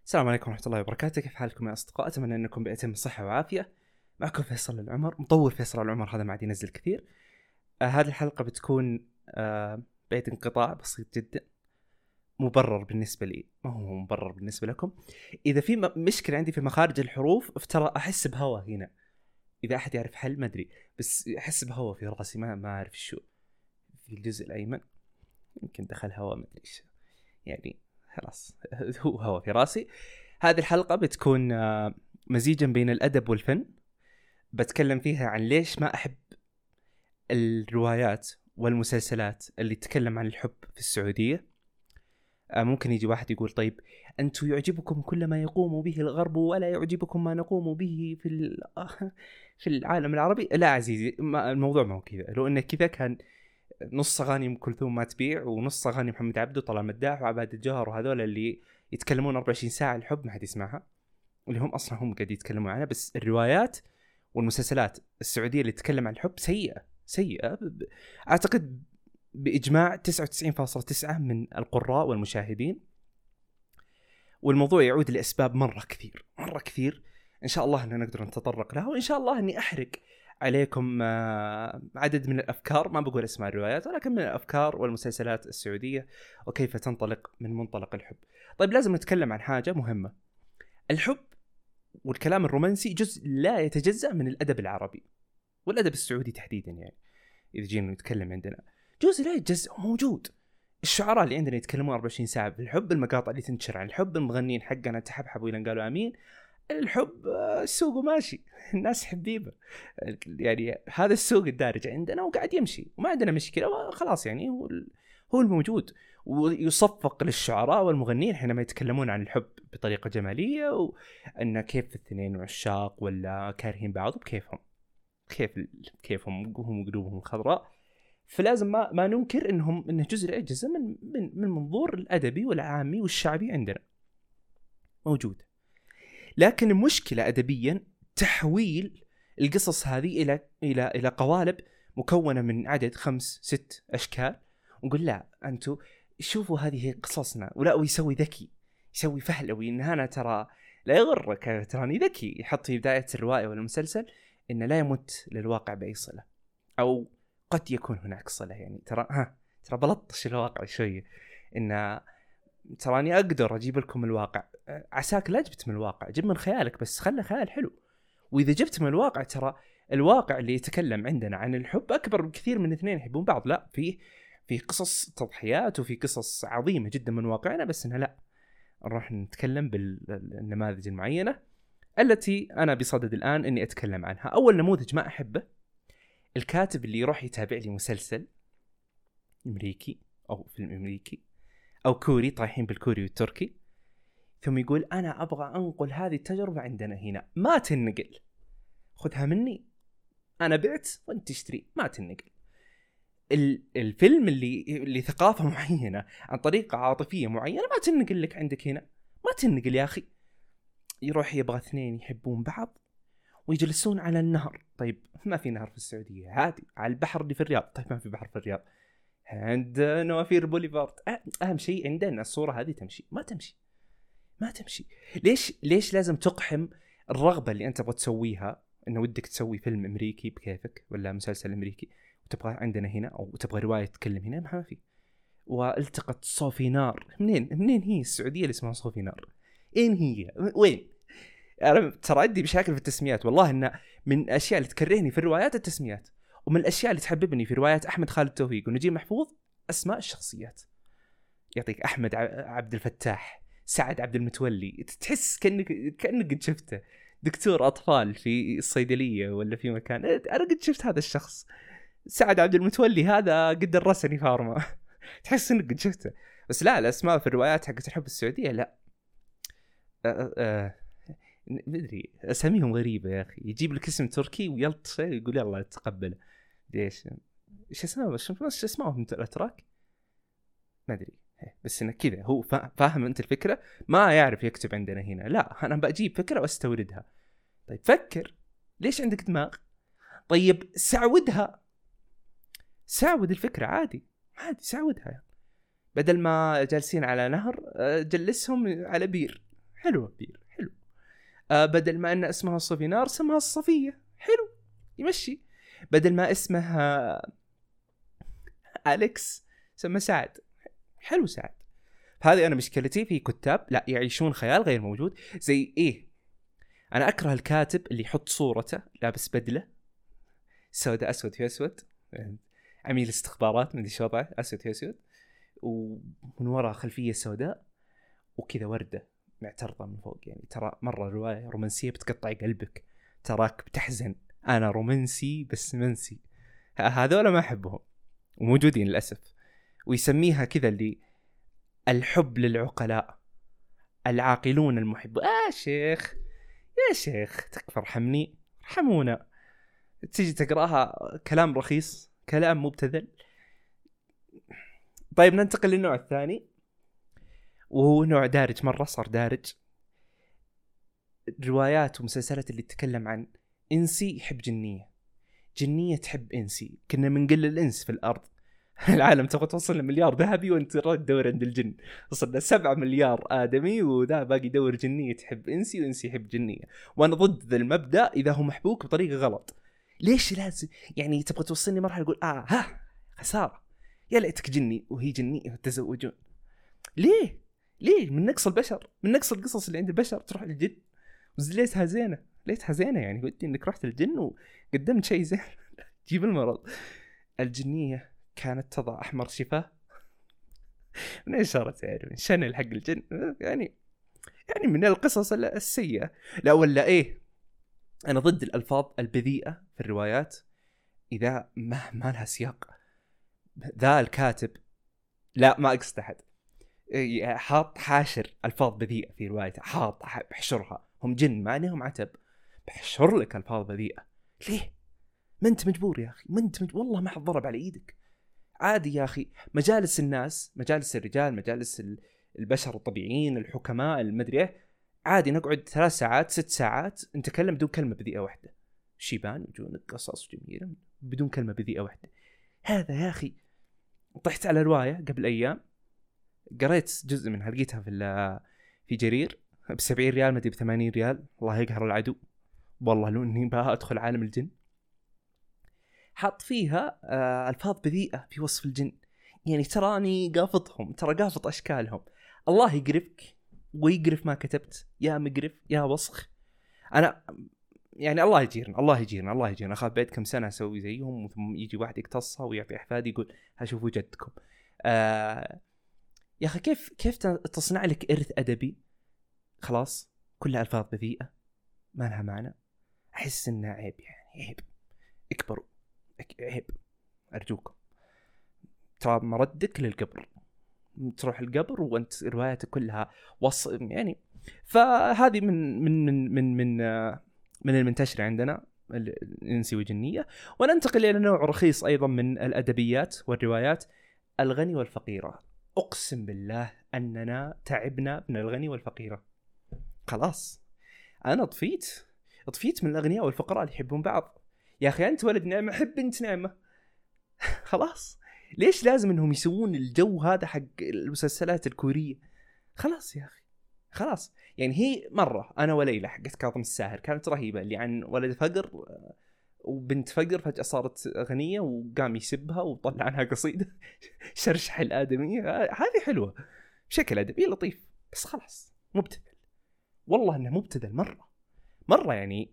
السلام عليكم ورحمة الله وبركاته. كيف حالكم يا أصدقاء؟ أتمنى أنكم بأتم الصحة وعافية. معكم فيصل العمر، مطور فيصل العمر. هذا ما عاد ينزل كثير. هذه الحلقة بتكون بعد انقطاع بسيط جدا، مبرر بالنسبة لي، ما هو مبرر بالنسبة لكم. إذا في مشكلة عندي في مخارج الحروف افترى أحس بهوا هنا. إذا أحد يعرف حل ما أدري، بس أحس بهوا في رأسي، ما أعرف شو في الجزء الأيمن. يمكن دخل هوا، ما أدري إيش يعني. خلاص هو هوا في رأسي. هذه الحلقة بتكون مزيجا بين الأدب والفن. بتكلم فيها عن ليش ما أحب الروايات والمسلسلات اللي تتكلم عن الحب في السعودية. ممكن يجي واحد يقول طيب أنتم يعجبكم كل ما يقوم به الغرب ولا يعجبكم ما نقوم به في العالم العربي. لا عزيزي، الموضوع ما هو كذا. لو إنه كذا كان نص أغاني أم كلثوم ما تبيع، ونص أغاني محمد عبده طلال مداح وعباد الجوهر وهذول اللي يتكلمون 24 ساعة الحب ما حد يسمعها، واللي هم أصلا هم قاعد يتكلموا عنها. بس الروايات والمسلسلات السعودية اللي تتكلم عن الحب سيئة أعتقد بإجماع 99.9 من القراء والمشاهدين. والموضوع يعود لأسباب مرة كثير. إن شاء الله أننا نقدر نتطرق لها، وإن شاء الله أني أحرق عليكم عدد من الأفكار، ما بقول اسماء الروايات ولكن من الأفكار والمسلسلات السعودية وكيف تنطلق من منطلق الحب. طيب لازم نتكلم عن حاجة مهمة. الحب والكلام الرومانسي جزء لا يتجزأ من الأدب العربي والأدب السعودي تحديدا. يعني إذا جينا نتكلم عندنا جزء لا يتجزأ موجود. الشعراء اللي عندنا يتكلمون 24 ساعة بالحب، المقاطع اللي تنشر عن الحب، المغنيين حقنا تحبحبوا إلى قالوا آمين. الحب السوق ماشي، الناس حبيبة. يعني هذا السوق الدارج عندنا وقاعد يمشي وما عندنا مشكلة، خلاص. يعني هو الموجود. ويصفق للشعراء والمغنيين حينما يتكلمون عن الحب بطريقة جمالية، وأن كيف الاثنين عشاق ولا كارهين بعض بكيفهم، كيفهم هم قلوبهم خضراء. فلازم ما ننكر إنه جزء لا يتجزأ من المنظور الأدبي والعامي والشعبي عندنا موجود. لكن المشكلة أدبيا تحويل القصص هذه إلى قوالب مكونة من عدد 5-6 أشكال، ونقول لا أنتوا شوفوا هذه قصصنا. ولا ويسوي ذكي، يسوي فهلوي إن أنا ترى لا يغرك، تراني ذكي. يحط في بداية الرواية والمسلسل إن لا يمت للواقع بأي صلة، أو قد يكون هناك صلة. يعني ترى بلطش الواقع شوية، إن تراني أقدر أجيب لكم الواقع. عساك لا جبت من الواقع، جيب من خيالك، بس خلي خيال حلو. وإذا جبت من الواقع، ترى الواقع اللي يتكلم عندنا عن الحب أكبر بكثير من اثنين يحبون بعض. لا، في قصص تضحيات وفي قصص عظيمة جدا من واقعنا، بس إنها لا نروح نتكلم بالنماذج المعينة التي أنا بصدد الآن إني أتكلم عنها. أول نموذج ما أحبه الكاتب اللي يروح يتابع لي مسلسل أمريكي أو فيلم أمريكي أو كوري، طايحين بالكوري والتركي، ثم يقول أنا أبغى أنقل هذه التجربة عندنا هنا. ما تنقل، خذها مني، أنا بعت وأنت تشتري، ما تنقل. الفيلم اللي ثقافة معينة عن طريقة عاطفية معينة ما تنقل لك عندك هنا، ما تنقل يا أخي. يروح يبغى اثنين يحبون بعض ويجلسون على النهر. طيب ما في نهر في السعودية، عادي على البحر اللي في الرياض. طيب ما في بحر في الرياض، عند نوافير بوليفارد. أهم شيء عندنا الصورة هذه تمشي. ما تمشي. ليش لازم تقحم الرغبة اللي أنت تبغى تسويها، إنه ودك تسوي فيلم أمريكي بكيفك ولا مسلسل أمريكي وتبغى عندنا هنا، أو تبغى رواية تتكلم هنا؟ ما في. والتقت صوفي نار. منين هي السعودية اللي اسمها صوفي نار؟ إين هي؟ وين؟ أنا ترى عندي مشاكل في التسميات والله. إن من الأشياء اللي تكرهني في الروايات التسميات، ومن الأشياء اللي تحببني في روايات أحمد خالد توفيق ونجيب محفوظ أسماء الشخصيات. يعطيك أحمد عبد الفتاح، سعد عبد المتولي، تحس كأنك قد شفته دكتور أطفال في الصيدلية ولا في مكان. أنا قد شفت هذا الشخص. سعد عبد المتولي هذا قد درسني فارما تحس إنك قد شفته. بس لا، الأسماء في الروايات حقت الحب السعودية لا، مدري أساميهم غريبة يا أخي. يجيب لك اسم تركي ويلطش يقول يلا تقبله. ليش؟ إيش اسمه؟ شو اسمهم الأتراك؟ ما أدري، بس إنه كذا هو فاهم أنت الفكرة. ما يعرف يكتب عندنا هنا. لا، أنا بجيب فكرة واستوردها. طيب فكر، ليش عندك دماغ؟ طيب ساعد الفكرة عادي ساعدها. بدل ما جالسين على نهر جلسهم على بير. حلوة بير حلو. بدل ما أن اسمها الصفينار اسمها الصفية، حلو يمشي. بدل ما اسمها أليكس سمى سعد، حلو سعد. هذه أنا مشكلتي في كتاب لا يعيشون خيال غير موجود. زي إيه، أنا أكره الكاتب اللي يحط صورته لابس بدلة سوداء أسود في أسود، عميل استخبارات من ذي وضعه أسود في أسود، ومن وراء خلفية سوداء وكذا وردة معترضة من فوق. يعني ترى مرة رواية رومانسية بتقطع قلبك، تراك بتحزن. أنا رومانسي بس منسي. هذولا ما أحبهم وموجودين للأسف. ويسميها كذا اللي الحب للعقلاء، العاقلون المحب. شيخ يا شيخ تكفى، ارحمني، ارحمونا. تيجي تقراها كلام رخيص، كلام مبتذل. طيب ننتقل للنوع الثاني، وهو نوع دارج مرة، صار دارج. روايات ومسلسلات اللي تتكلم عن إنسي يحب جنية، جنية تحب إنسي. كنا منقل الإنس في الأرض العالم تبغى توصل لمليار ذهبي وانت راد تدور عند الجن. وصلنا 7 مليار آدمي وذا باقي يدور جنية تحب إنسي وإنسي يحب جنية. وأنا ضد ذا المبدأ إذا هو محبوك بطريقة غلط. ليش لازم يعني تبغى توصلني مرحلة أقول ها خسارة يا ليتك جني وهي جنية وتزوجون؟ ليه من نقص البشر، من نقص القصص اللي عند البشر تروح للجن. ليتها زينة، ليتها زينة. يعني قلت إنك رحت للجن وقدمت شيء زين جيب المرض. الجنية كانت تضع أحمر شفاه من إشارة تعرف شنل حق الجن. يعني من القصص السيئة. لا ولا إيه، أنا ضد الألفاظ البذيئة في الروايات إذا ما لها سياق. ذا الكاتب لا ما أقصد أحد حاط حاشر ألفاظ بذيئة في روايته، حاط بحشرها. هم جن ما عليهم عتب، بحشر لك ألفاظ بذيئة. ليه؟ ما أنت مجبور يا أخي، ما أنت والله ما حد ضرب على إيدك. عادي يا أخي، مجالس الناس، مجالس الرجال، مجالس البشر الطبيعيين، الحكماء، المدري إيه، عادي نقعد 3 ساعات 6 ساعات نتكلم بدون كلمة بذيئة واحدة. شيبان وجون قصص جميلة بدون كلمة بذيئة واحدة. هذا يا أخي طحت على رواية قبل أيام، قريت جزء منها، لقيتها في جرير ب70 ريال مدري ب80 ريال. الله يقهر العدو والله، لو إني بقى أدخل عالم الجن. حط فيها ألفاظ بذيئة في وصف الجن. يعني تراني قافطهم، ترى قافط أشكالهم. الله يقرفك ويقرف ما كتبت يا مقرف يا وسخ. أنا يعني الله يجيرنا أخاف بعد كم سنة أسوي زيهم، ثم يجي واحد يقتصها ويعطي أحفادي يقول هشوفوا جدكم. يا أخي كيف تصنع لك إرث أدبي خلاص كلها ألفاظ بذيئة ما لها معنى؟ أحس إنه عيب، يعني عيب. اكبروا، عيب أرجوكم. ترى مردك للقبر، تروح القبر وأنت رواياتك كلها يعني. فهذه من المنتشرة عندنا الإنسي والجنية. وننتقل إلى نوع رخيص أيضا من الأدبيات والروايات، الغني والفقيرة. أقسم بالله أننا تعبنا من الغني والفقيرة. خلاص أنا طفيت من الأغنياء والفقراء اللي يحبون بعض. يا أخي أنت ولد نعمة، حب بنت نعمة. خلاص ليش لازم إنهم يسوون الجو هذا حق المسلسلات الكورية؟ خلاص يا أخي خلاص. يعني هي مرة أنا وليلى حقت كاظم الساهر كانت رهيبة، اللي عن ولد فقر وبنت فقر فجأة صارت غنية وقام يسبها وطلع عنها قصيدة شرشح الآدمية. هذه حلوة بشكل أدبي لطيف، بس خلاص مبتذل. والله إنه مبتذل مرة. يعني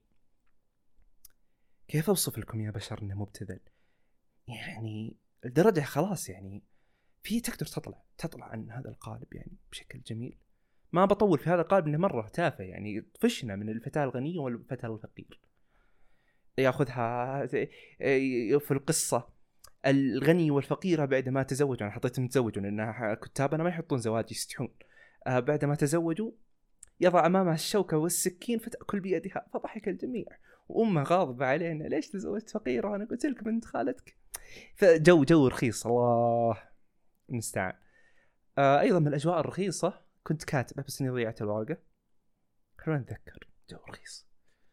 كيف أوصف لكم يا بشر إنه مبتذل؟ يعني الدرجة خلاص يعني في تقدر تطلع عن هذا القالب يعني بشكل جميل. ما بطول في هذا القالب إنه مرة تافه. يعني طفشنا من الفتاة الغنية والفتاة الفقير. يأخذها في القصة الغني والفقيرة بعد ما تزوجوا. أنا حطيتهم تزوجوا لأنها كتابنا ما يحطون زواج، يستحون. بعد ما تزوجوا يضع أمامها الشوكة والسكين فتأكل بيدها، فضحك الجميع. وأمها غاضبة علينا ليش تزوجت فقيرة، أنا قلت لك بنت خالتك. فجو رخيص، الله المستعان. أيضا من الأجواء الرخيصة كنت كاتبة بس إني ضيعت الورقة. خلونا نتذكر. جو رخيص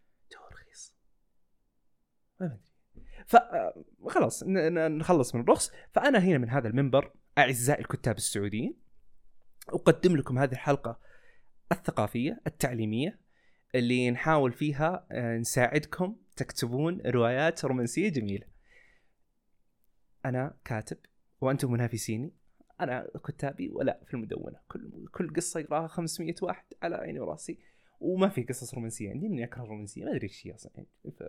ما أدري. فخلاص نخلص من الرخص. فأنا هنا من هذا المنبر أعزائي الكتاب السعوديين أقدم لكم هذه الحلقة الثقافية التعليمية اللي نحاول فيها نساعدكم تكتبون روايات رومانسية جميلة. أنا كاتب وأنتم منافسيني، أنا كتابي ولا في المدونة، كل قصة يقراها 500 واحد على عيني وراسي، وما في قصص رومانسية عندي، إني أكره الرومانسية ما أدري إيش هي أصلا.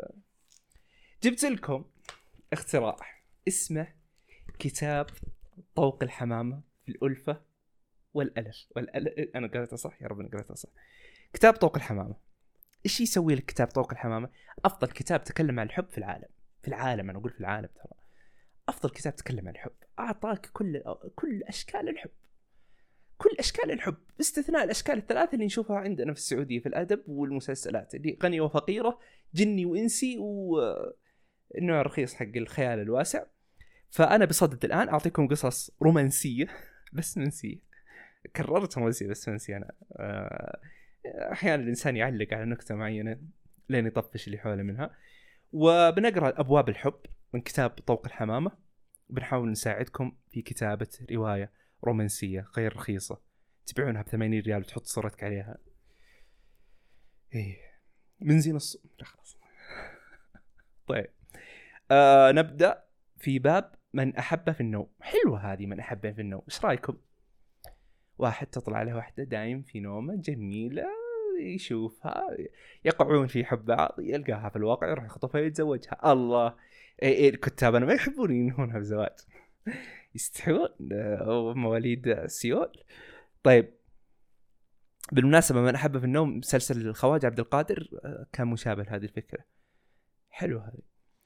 جبت لكم اختراع اسمه كتاب طوق الحمامة في الألفة والألف. أنا قرأتها صح يا رب، أنا قرأتها صح. كتاب طوق الحمامة إيش يسوي لك كتاب طوق الحمامة؟ أفضل كتاب تكلم عن الحب في العالم، في العالم، أنا أقول في العالم ترى. أفضل كتاب تكلم عن الحب، أعطاك كل أشكال الحب، كل أشكال الحب باستثناء الأشكال الثلاثة اللي نشوفها عندنا في السعودية في الأدب والمسلسلات، اللي غنية وفقيرة، جني وإنسي، والنوع الرخيص حق الخيال الواسع. فأنا بصدد الآن أعطيكم قصص رومانسية بس منسية. كررت رومانسية بس منسية. أنا أحيانا الإنسان يعلق على نكتة معينة لين يطفش اللي حوله منها. وبنقرأ أبواب الحب من كتاب طوق الحمامة، بنحاول نساعدكم في كتابة رواية رومانسية غير رخيصة تبيعونها ب80 ريال وتحط صورتك عليها. إيه من زين الصوم. لا خلاص. طيب نبدأ في باب من أحب في النوم. حلوة هذه من أحب في النوم. إيش رأيكم؟ واحد تطلع عليه واحدة دايم في نومه جميلة، يشوفها، يقعون في حب بعض، يلقاها في الواقع، يروح يخطفها يتزوجها. الله، الكتاب أنا ما يحبون ينهونها بزواج، يستحون مواليد سيول. طيب بالمناسبة من أحب في النوم مسلسل الخواجة عبد القادر كان مشابه لهذه الفكرة. حلو هذه.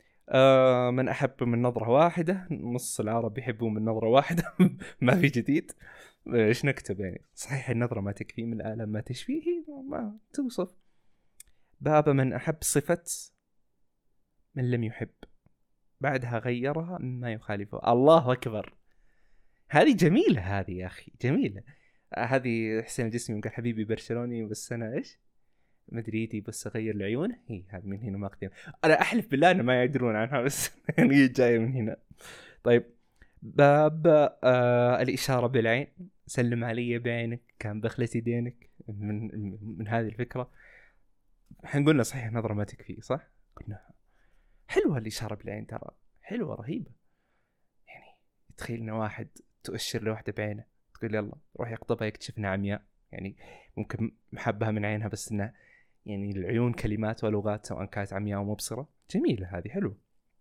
من أحب من نظرة واحدة، نص العرب يحبون من نظرة واحدة. ما في جديد. إيش نكتب يعني؟ صحيح النظرة ما تكفي، من الآلام ما تشفيه، ما توصف. باب من أحب صفة من لم يحب، بعدها غيرها مما يخالفه. الله أكبر، هذه جميلة هذه يا أخي، جميلة هذه. حسين الجسمي قال حبيبي برشلوني بس أنا إيش مدريدي بس أغير العيون. هي هذه من هنا ماخذين. أنا أحلف بالله أن ما يدرون عنها بس يعني جاية من هنا. طيب باب الإشارة بالعين، سلم علي بعينك كان بخلتي دينك، من هذه الفكرة. حنقولنا صحيح نظرة ما تكفي، صح؟ قلنا حلوة الإشارة بالعين ترى، حلوة رهيبة. يعني تخيلنا واحد تؤشر لواحدة بعينه تقول يلا روح يقطبها يكتشفنا عمياء، يعني ممكن محبها من عينها بس إنه يعني العيون كلمات ولغات سواء كانت عمياء أو مبصرة. جميلة هذه، حلوة.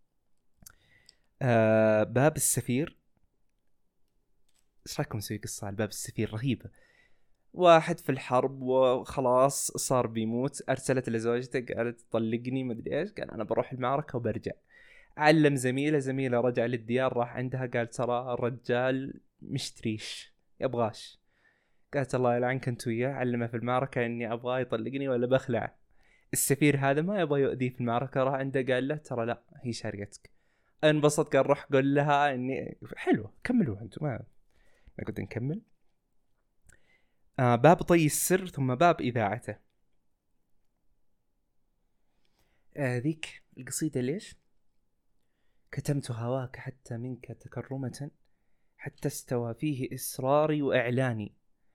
باب السفير. إيش رأيكم نسوي قصة على باب السفير؟ رهيبة. واحد في الحرب وخلاص صار بيموت، أرسلت لزوجته قالت طلقني مدري إيش، قال أنا بروح المعركة وبرجع. علم زميلة رجع للديار، راح عندها قال ترى الرجال مشتريش يبغاش. قالت الله يلعنك أنت وياه، علمه في المعركة إني أبغاه يطلقني ولا بخلع. السفير هذا ما يبغى يؤذيه في المعركة، راح عنده قال له ترى لا هي شاريتك. انبسط، قال روح قل لها إني حلوة. كملوا أنتم، ما قلت نكمل. باب طي السر ثم باب إذاعته. ذيك القصيدة ليش كتمت هواك حتى منك تكرمة، حتى استوى فيه إصراري وإعلاني.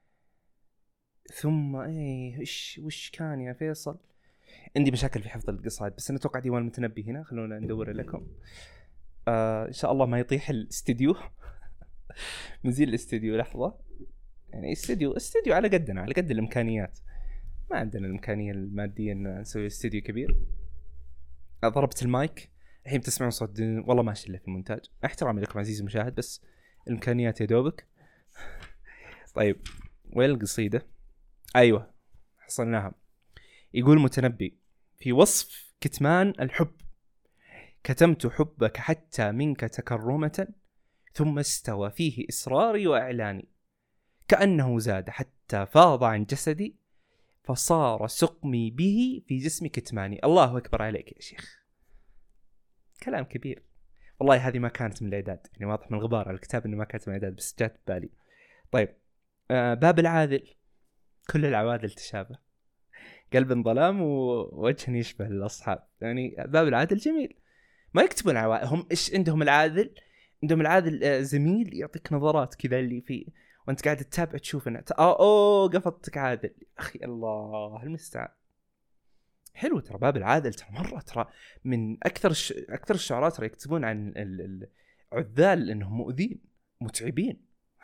ثم إيه وش كان يا فيصل؟ عندي مشاكل في حفظ القصائد، بس أنا أتوقع ديوان المتنبي هنا، خلونا ندور لكم. إن شاء الله ما يطيح الاستديو. نزيل الاستديو لحظة، يعني استديو على قدنا، على قد الإمكانيات. ما عندنا الإمكانية المادية أن نسوي استديو كبير. ضربت المايك الحين تسمعون صوت والله ما شله في المونتاج. احترامي لكم عزيزي المشاهد، بس الإمكانيات يا دوبك. طيب وين القصيدة؟ أيوة حصلناها. يقول متنبي في وصف كتمان الحب: كتمت حبك حتى منك تكرمة، ثم استوى فيه إصراري وإعلاني، كأنه زاد حتى فاض عن جسدي، فصار سقمي به في جسم كتماني. الله أكبر عليك يا شيخ، كلام كبير والله. هذه ما كانت من الإعداد، يعني واضح من الغبار على الكتاب إنه ما كانت من الإعداد، بس جات بالي. طيب باب العادل. كل العوادل تشابه، قلب ظلام ووجه يشبه الأصحاب. يعني باب العادل جميل. ما يكتبون عوادل، هم إيش عندهم العادل؟ عندهم العادل زميل يعطيك نظرات كذا اللي فيه وانت قاعد تتابع تشوف انه اوه قفطتك عادل. اخي الله المستعان. حلو ترى باب العادل، ترى مره ترى من اكثر الشعراء ترى يكتبون عن العذال انهم مؤذين متعبين.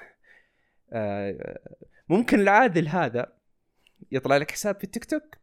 ممكن العادل هذا يطلع لك حساب في التيك توك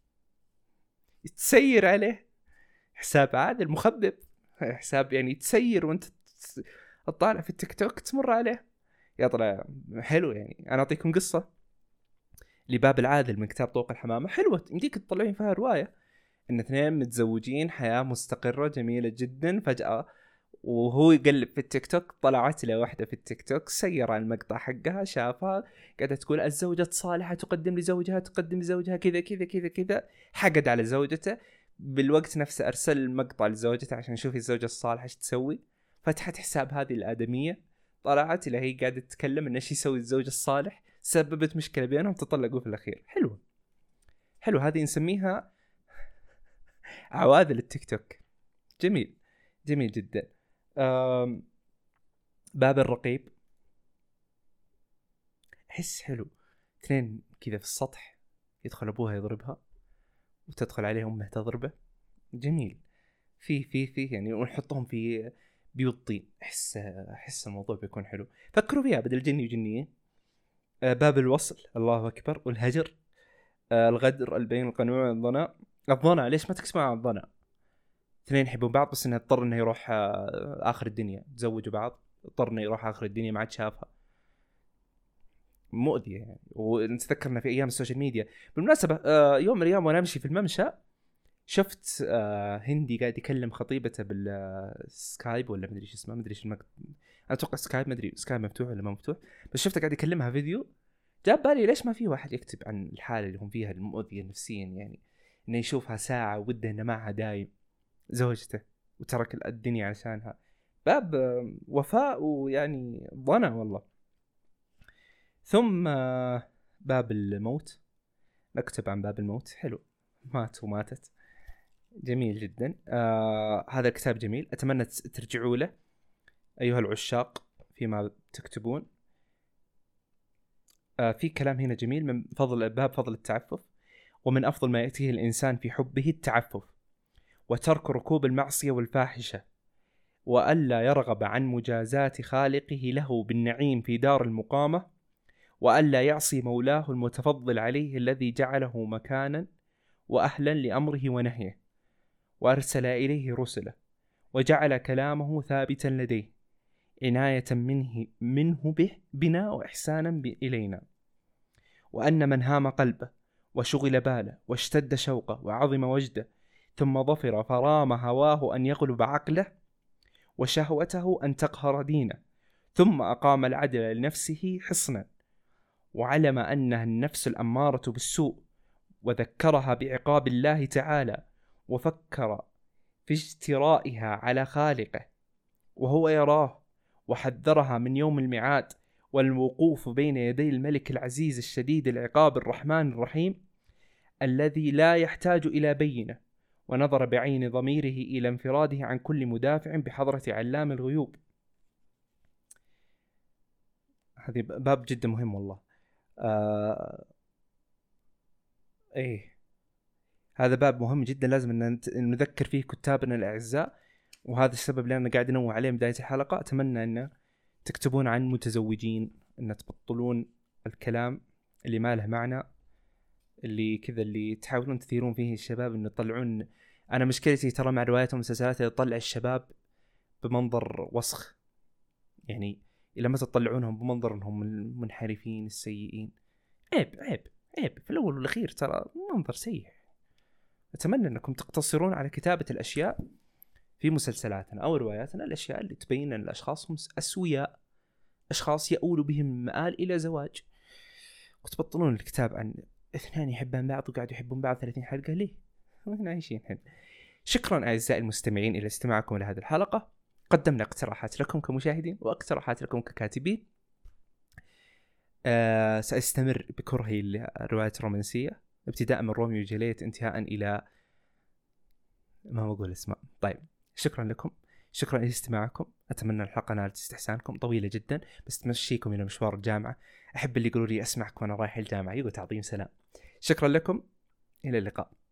تسير عليه، حساب عادل مخبب، حساب يعني تسير وانت تطالع في التيك توك تمر عليه يطلع حلو. يعني انا اعطيكم قصه لباب العادل من كتاب طوق الحمامه، حلوه يمديك تطلعين فيها روايه ان اثنين متزوجين حياه مستقره جميله جدا، فجاه وهو يقلب في التيك توك طلعت له واحده في التيك توك، سير على المقطع حقها شافها قاعده تقول الزوجه الصالحه تقدم لزوجها كذا كذا كذا كذا، حقد على زوجته. بالوقت نفسه ارسل المقطع لزوجته عشان يشوف الزوجه الصالحه ايش تسوي، فتحت حساب هذه الادميه، طلعت الى هي قاعده تتكلم ان ايش يسوي الزوج الصالح، سببت مشكله بينهم، تطلقوا في الاخير. حلو هذه نسميها عوادل التيك توك. جميل جدا. باب الرقيب احس حلو، اثنين كذا في السطح يدخل ابوها يضربها وتدخل عليه امه تضربه، جميل. في يعني ونحطهم في بيوت طين، احس الموضوع بيكون حلو. فكروا فيها بدل جني وجنيه. باب الوصل، الله اكبر، والهجر، الغدر، البين، القنوع، الضنا. ليش ما تكسبوا عن الضنا؟ اثنين يحبون بعض بس انه اضطر انه يروح اخر الدنيا، تزوجوا بعض اضطر انه يروح اخر الدنيا ما عاد شافها، مؤذية يعني. ونتذكرنا في ايام السوشيال ميديا بالمناسبة، يوم من الايام وانا امشي في الممشى شفت هندي قاعد يكلم خطيبته بالسكايب ولا مدري ايش اسمه، مدري ايش انا اتوقع سكايب، مدري سكايب مفتوح ولا ما مفتوح، بس شفته قاعد يكلمها فيديو. جاب بالي ليش ما في واحد يكتب عن الحالة اللي هم فيها المؤذية نفسيا، يعني انه يشوفها ساعة وده انه معها دايم زوجته وترك الدنيا عشانها. باب وفاء ويعني ضنا والله. ثم باب الموت، نكتب عن باب الموت، حلو، مات وماتت، جميل جدا. هذا الكتاب جميل، أتمنى ترجعوا له أيها العشاق فيما تكتبون. في كلام هنا جميل من فضل باب فضل التعفف. ومن أفضل ما يأتيه الإنسان في حبه التعفف وترك ركوب المعصية والفاحشة، وألا يرغب عن مجازات خالقه له بالنعيم في دار المقامة، وألا يعصي مولاه المتفضل عليه الذي جعله مكانا وأهلا لأمره ونهيه، وأرسل إليه رسله، وجعل كلامه ثابتا لديه عناية منه بنا وإحسانا إلينا. وأن من هام قلبه وشغل باله واشتد شوقه وعظم وجده ثم ظفر فرام هواه أن يغلب عقله وشهوته أن تقهر دينه، ثم أقام العدل لنفسه حصنا، وعلم أنها النفس الأمارة بالسوء، وذكرها بعقاب الله تعالى، وفكر في اجترائها على خالقه وهو يراه، وحذرها من يوم الميعاد والوقوف بين يدي الملك العزيز الشديد العقاب الرحمن الرحيم الذي لا يحتاج إلى بينة، ونظر بعين ضميره إلى انفراده عن كل مدافع بحضرة علام الغيوب. هذه باب جدا مهم والله. ايه هذا باب مهم جدا، لازم ان نذكر فيه كتابنا الاعزاء، وهذا السبب اللي انا قاعد انوه عليه بدايه الحلقه. اتمنى ان تكتبون عن متزوجين، ان تبطلون الكلام اللي ما له معنى، اللي كذا اللي تحاولون تثيرون فيه الشباب انه يطلعون. انا مشكلتي ترى مع روايات ومسلسلات يطلع الشباب بمنظر وسخ، يعني إلا ما تطلعونهم بمنظر انهم المنحرفين السيئين. عيب في الاول والاخير ترى منظر سيء. أتمنى أنكم تقتصرون على كتابة الأشياء في مسلسلاتنا أو رواياتنا، الأشياء اللي تبين أن الأشخاص هم أسوياء، أشخاص يؤول بهم مآل إلى زواج، وتبطلون الكتاب عن اثنين يحبون بعض وقاعدوا يحبون بعض 30 حلقة. ليه؟ وين عايشين هنا؟ شكرا أعزائي المستمعين إلى استماعكم لهذه الحلقة. قدمنا اقتراحات لكم كمشاهدين واقتراحات لكم ككاتبين. سأستمر بكرهي للروايات الرومانسية، ابتداء من روميو وجولييت انتهاء إلى ما بقول اسماء. طيب شكرا لكم، شكرا لاستماعكم. أتمنى الحلقة نالت استحسانكم، طويلة جدا بس تمشيكم إلى مشوار الجامعة. أحب اللي يقولوا لي أسمعك وأنا رايح الجامعة، يقول تعطيهم سلام. شكرا لكم، إلى اللقاء.